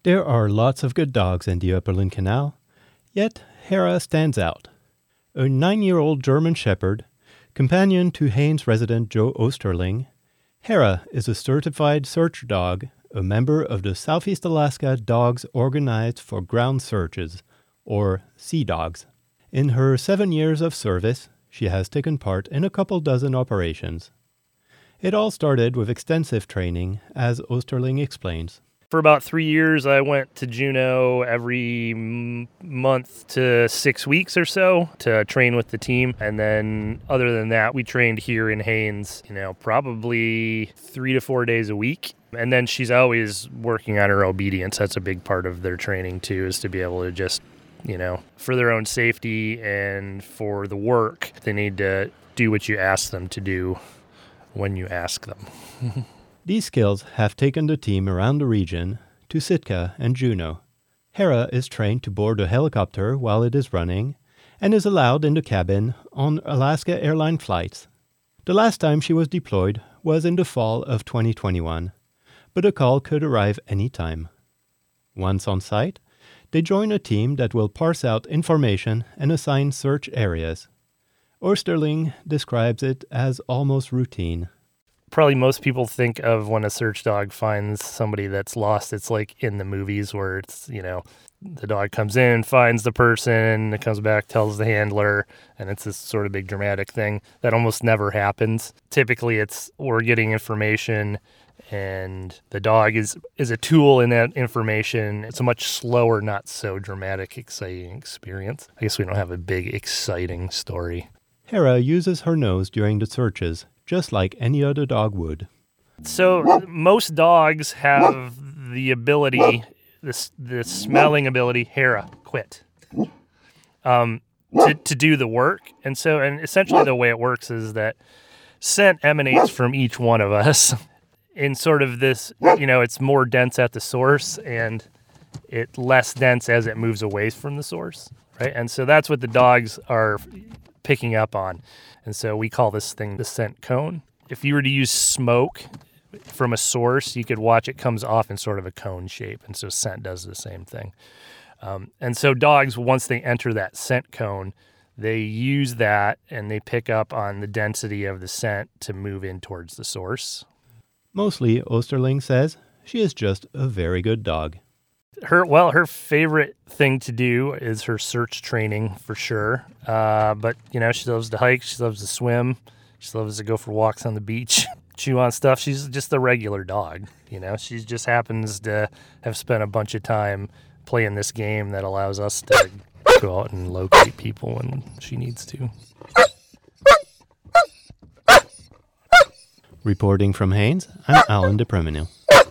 There are lots of good dogs in the Upperland Canal, yet Hera stands out. A 9-year-old German Shepherd, companion to Haines resident Joe Osterling, Hera is a certified search dog, a member of the Southeast Alaska Dogs Organized for Ground Searches, or Sea Dogs. In her 7 years of service, she has taken part in a couple dozen operations. It all started with extensive training, as Osterling explains. For about 3 years, I went to Juneau every month to 6 weeks or so to train with the team. And then other than that, we trained here in Haines, probably 3 to 4 days a week. And then she's always working on her obedience. That's a big part of their training too, is to be able to just, for their own safety and for the work, they need to do what you ask them to do when you ask them. These skills have taken the team around the region to Sitka and Juneau. Hera is trained to board a helicopter while it is running and is allowed in the cabin on Alaska Airlines flights. The last time she was deployed was in the fall of 2021, but a call could arrive any time. Once on site, they join a team that will parse out information and assign search areas. Osterling describes it as almost routine. Probably most people think of when a search dog finds somebody that's lost, it's like in the movies where it's, the dog comes in, finds the person, it comes back, tells the handler, and it's this sort of big dramatic thing. That almost never happens. Typically, we're getting information, and the dog is a tool in that information. It's a much slower, not so dramatic, exciting experience. I guess we don't have a big, exciting story. Hera uses her nose during the searches, just like any other dog would. So most dogs have the ability, the smelling ability, Hera, quit, to do the work. And essentially the way it works is that scent emanates from each one of us in sort of this, it's more dense at the source and it's less dense as it moves away from the source, right? And so that's what the dogs are picking up on. And so we call this thing the scent cone. If you were to use smoke from a source, you could watch it comes off in sort of a cone shape. And so scent does the same thing. And so dogs, once they enter that scent cone, they use that and they pick up on the density of the scent to move in towards the source. Mostly, Osterling says, she is just a very good dog. Her favorite thing to do is her search training for sure. But, she loves to hike. She loves to swim. She loves to go for walks on the beach, chew on stuff. She's just a regular dog. She just happens to have spent a bunch of time playing this game that allows us to go out and locate people when she needs to. Reporting from Haines, I'm Alan DePremino.